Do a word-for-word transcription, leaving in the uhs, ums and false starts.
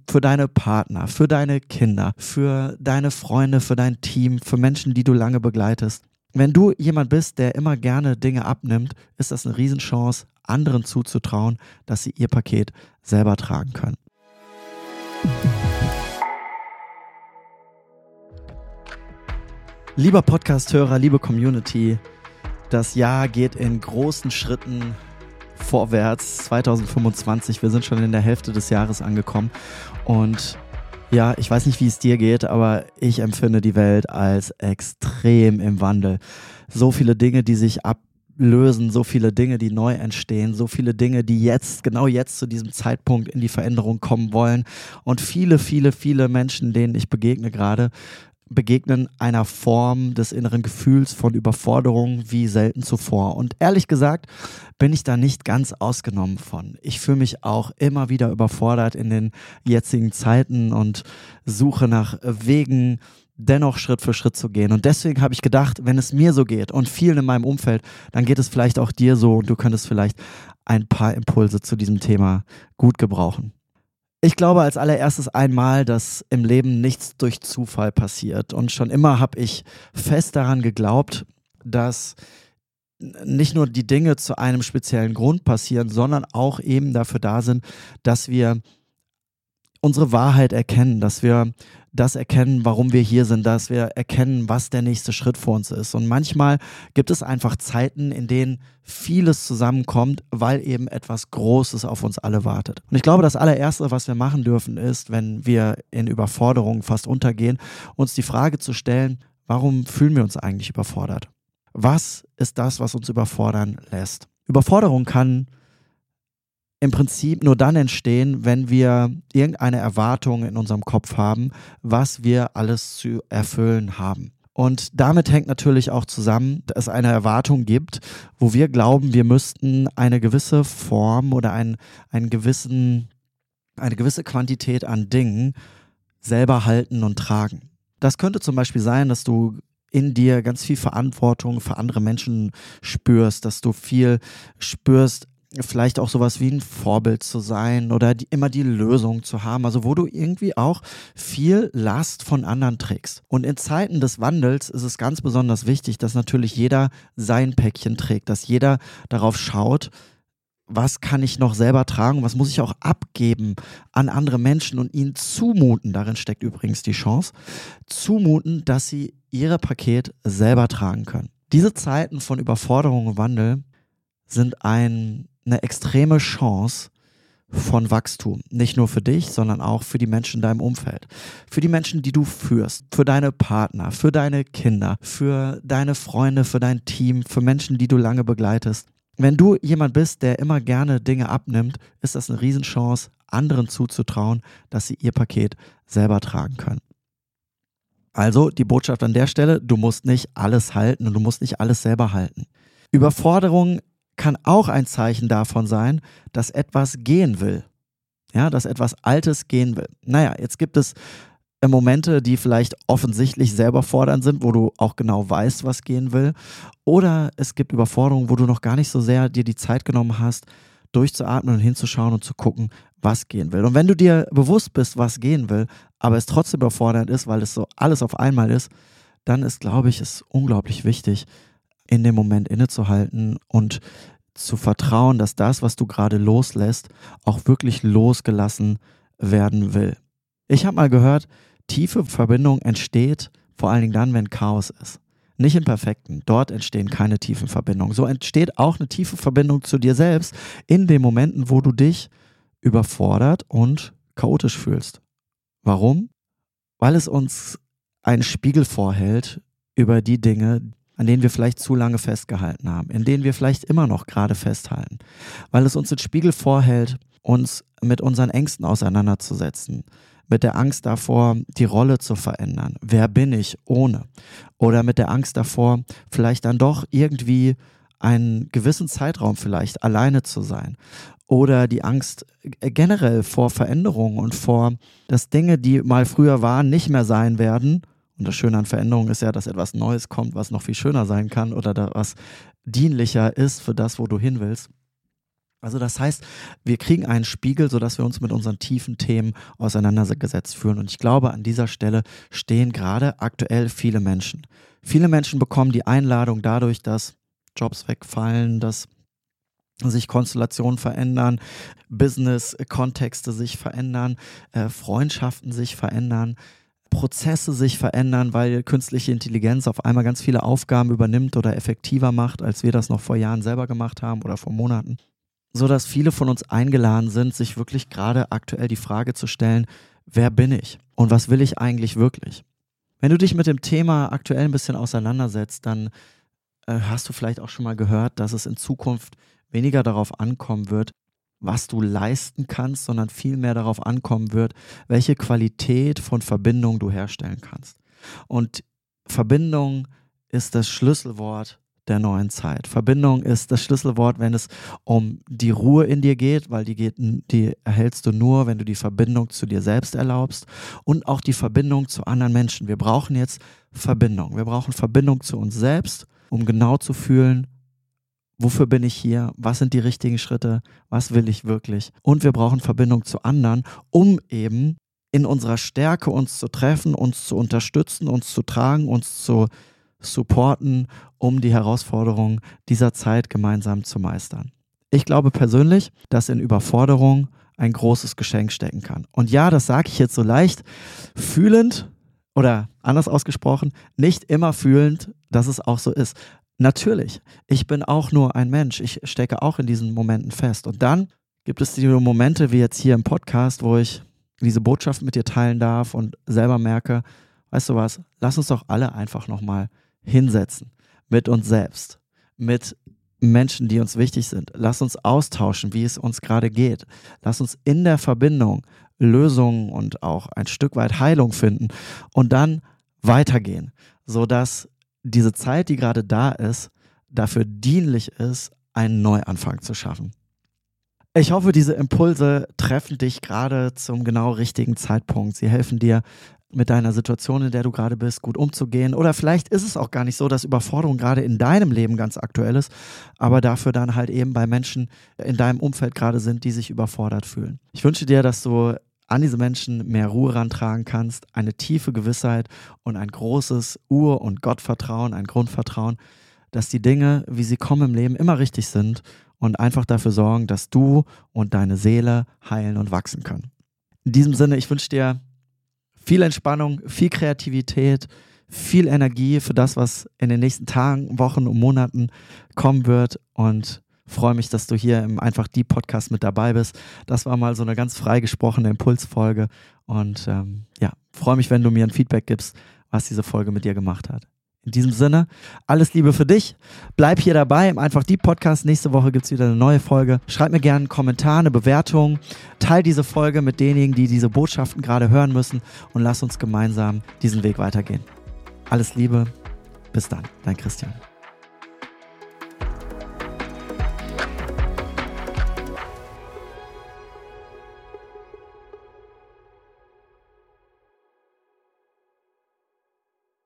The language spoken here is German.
für deine Partner, für deine Kinder, für deine Freunde, für dein Team, für Menschen, die du lange begleitest. Wenn du jemand bist, der immer gerne Dinge abnimmt, ist das eine Riesenchance, anderen zuzutrauen, dass sie ihr Paket selber tragen können. Lieber Podcast-Hörer, liebe Community, das Jahr geht in großen Schritten vorwärts. zwanzig fünfundzwanzig, wir sind schon in der Hälfte des Jahres angekommen und ja, ich weiß nicht, wie es dir geht, aber ich empfinde die Welt als extrem im Wandel. So viele Dinge, die sich ablösen, so viele Dinge, die neu entstehen, so viele Dinge, die jetzt, genau jetzt zu diesem Zeitpunkt in die Veränderung kommen wollen und viele, viele, viele Menschen, denen ich begegne gerade, begegnen einer Form des inneren Gefühls von Überforderung wie selten zuvor. Und ehrlich gesagt bin ich da nicht ganz ausgenommen von. Ich fühle mich auch immer wieder überfordert in den jetzigen Zeiten und suche nach Wegen, dennoch Schritt für Schritt zu gehen. Und deswegen habe ich gedacht, wenn es mir so geht und vielen in meinem Umfeld, dann geht es vielleicht auch dir so und du könntest vielleicht ein paar Impulse zu diesem Thema gut gebrauchen. Ich glaube als allererstes einmal, dass im Leben nichts durch Zufall passiert. Und schon immer habe ich fest daran geglaubt, dass nicht nur die Dinge zu einem speziellen Grund passieren, sondern auch eben dafür da sind, dass wir unsere Wahrheit erkennen, dass wir das erkennen, warum wir hier sind, dass wir erkennen, was der nächste Schritt vor uns ist. Und manchmal gibt es einfach Zeiten, in denen vieles zusammenkommt, weil eben etwas Großes auf uns alle wartet. Und ich glaube, das allererste, was wir machen dürfen, ist, wenn wir in Überforderung fast untergehen, uns die Frage zu stellen, warum fühlen wir uns eigentlich überfordert? Was ist das, was uns überfordern lässt? Überforderung kann im Prinzip nur dann entstehen, wenn wir irgendeine Erwartung in unserem Kopf haben, was wir alles zu erfüllen haben. Und damit hängt natürlich auch zusammen, dass es eine Erwartung gibt, wo wir glauben, wir müssten eine gewisse Form oder einen, einen gewissen, eine gewisse Quantität an Dingen selber halten und tragen. Das könnte zum Beispiel sein, dass du in dir ganz viel Verantwortung für andere Menschen spürst, dass du viel spürst, vielleicht auch sowas wie ein Vorbild zu sein oder die, immer die Lösung zu haben, also wo du irgendwie auch viel Last von anderen trägst. Und in Zeiten des Wandels ist es ganz besonders wichtig, dass natürlich jeder sein Päckchen trägt, dass jeder darauf schaut, was kann ich noch selber tragen, was muss ich auch abgeben an andere Menschen und ihnen zumuten, darin steckt übrigens die Chance, zumuten, dass sie ihre Paket selber tragen können. Diese Zeiten von Überforderung und Wandel sind ein eine extreme Chance von Wachstum. Nicht nur für dich, sondern auch für die Menschen in deinem Umfeld. Für die Menschen, die du führst, für deine Partner, für deine Kinder, für deine Freunde, für dein Team, für Menschen, die du lange begleitest. Wenn du jemand bist, der immer gerne Dinge abnimmt, ist das eine Riesenchance, anderen zuzutrauen, dass sie ihr Paket selber tragen können. Also die Botschaft an der Stelle, du musst nicht alles halten und du musst nicht alles selber halten. Überforderung kann auch ein Zeichen davon sein, dass etwas gehen will. Ja, dass etwas Altes gehen will. Naja, jetzt gibt es Momente, die vielleicht offensichtlich sehr überfordernd sind, wo du auch genau weißt, was gehen will. Oder es gibt Überforderungen, wo du noch gar nicht so sehr dir die Zeit genommen hast, durchzuatmen und hinzuschauen und zu gucken, was gehen will. Und wenn du dir bewusst bist, was gehen will, aber es trotzdem überfordernd ist, weil es so alles auf einmal ist, dann ist, glaube ich, es unglaublich wichtig, in dem Moment innezuhalten und zu vertrauen, dass das, was du gerade loslässt, auch wirklich losgelassen werden will. Ich habe mal gehört, tiefe Verbindung entsteht vor allen Dingen dann, wenn Chaos ist. Nicht im Perfekten. Dort entstehen keine tiefen Verbindungen. So entsteht auch eine tiefe Verbindung zu dir selbst in den Momenten, wo du dich überfordert und chaotisch fühlst. Warum? Weil es uns einen Spiegel vorhält über die Dinge, an denen wir vielleicht zu lange festgehalten haben, in denen wir vielleicht immer noch gerade festhalten. Weil es uns den Spiegel vorhält, uns mit unseren Ängsten auseinanderzusetzen, mit der Angst davor, die Rolle zu verändern. Wer bin ich ohne? Oder mit der Angst davor, vielleicht dann doch irgendwie einen gewissen Zeitraum vielleicht alleine zu sein. Oder die Angst generell vor Veränderungen und vor, dass Dinge, die mal früher waren, nicht mehr sein werden. Und das Schöne an Veränderung ist ja, dass etwas Neues kommt, was noch viel schöner sein kann oder da was dienlicher ist für das, wo du hin willst. Also das heißt, wir kriegen einen Spiegel, sodass wir uns mit unseren tiefen Themen auseinandergesetzt fühlen. Und ich glaube, an dieser Stelle stehen gerade aktuell viele Menschen. Viele Menschen bekommen die Einladung dadurch, dass Jobs wegfallen, dass sich Konstellationen verändern, Business-Kontexte sich verändern, äh, Freundschaften sich verändern, Prozesse sich verändern, weil künstliche Intelligenz auf einmal ganz viele Aufgaben übernimmt oder effektiver macht, als wir das noch vor Jahren selber gemacht haben oder vor Monaten. So dass viele von uns eingeladen sind, sich wirklich gerade aktuell die Frage zu stellen, wer bin ich und was will ich eigentlich wirklich? Wenn du dich mit dem Thema aktuell ein bisschen auseinandersetzt, dann äh, hast du vielleicht auch schon mal gehört, dass es in Zukunft weniger darauf ankommen wird, was du leisten kannst, sondern viel mehr darauf ankommen wird, welche Qualität von Verbindung du herstellen kannst. Und Verbindung ist das Schlüsselwort der neuen Zeit. Verbindung ist das Schlüsselwort, wenn es um die Ruhe in dir geht, weil die, geht, die erhältst du nur, wenn du die Verbindung zu dir selbst erlaubst und auch die Verbindung zu anderen Menschen. Wir brauchen jetzt Verbindung. Wir brauchen Verbindung zu uns selbst, um genau zu fühlen, wofür bin ich hier, was sind die richtigen Schritte, was will ich wirklich. Und wir brauchen Verbindung zu anderen, um eben in unserer Stärke uns zu treffen, uns zu unterstützen, uns zu tragen, uns zu supporten, um die Herausforderungen dieser Zeit gemeinsam zu meistern. Ich glaube persönlich, dass in Überforderung ein großes Geschenk stecken kann. Und ja, das sage ich jetzt so leicht, fühlend oder anders ausgesprochen, nicht immer fühlend, dass es auch so ist. Natürlich, ich bin auch nur ein Mensch, ich stecke auch in diesen Momenten fest. Und dann gibt es diese Momente wie jetzt hier im Podcast, wo ich diese Botschaft mit dir teilen darf und selber merke, weißt du was, lass uns doch alle einfach nochmal hinsetzen mit uns selbst, mit Menschen, die uns wichtig sind. Lass uns austauschen, wie es uns gerade geht. Lass uns in der Verbindung Lösungen und auch ein Stück weit Heilung finden und dann weitergehen, sodass diese Zeit, die gerade da ist, dafür dienlich ist, einen Neuanfang zu schaffen. Ich hoffe, diese Impulse treffen dich gerade zum genau richtigen Zeitpunkt. Sie helfen dir, mit deiner Situation, in der du gerade bist, gut umzugehen. Oder vielleicht ist es auch gar nicht so, dass Überforderung gerade in deinem Leben ganz aktuell ist, aber dafür dann halt eben bei Menschen in deinem Umfeld gerade sind, die sich überfordert fühlen. Ich wünsche dir, dass du an diese Menschen mehr Ruhe rantragen kannst, eine tiefe Gewissheit und ein großes Ur- und Gottvertrauen, ein Grundvertrauen, dass die Dinge, wie sie kommen im Leben, immer richtig sind und einfach dafür sorgen, dass du und deine Seele heilen und wachsen können. In diesem Sinne, ich wünsche dir viel Entspannung, viel Kreativität, viel Energie für das, was in den nächsten Tagen, Wochen und Monaten kommen wird und freue mich, dass du hier im Einfach Deep Podcast mit dabei bist. Das war mal so eine ganz frei gesprochene Impulsfolge und ähm, ja, freue mich, wenn du mir ein Feedback gibst, was diese Folge mit dir gemacht hat. In diesem Sinne, alles Liebe für dich. Bleib hier dabei im Einfach Deep Podcast. Nächste Woche gibt es wieder eine neue Folge. Schreib mir gerne einen Kommentar, eine Bewertung. Teil diese Folge mit denjenigen, die diese Botschaften gerade hören müssen und lass uns gemeinsam diesen Weg weitergehen. Alles Liebe. Bis dann. Dein Christian.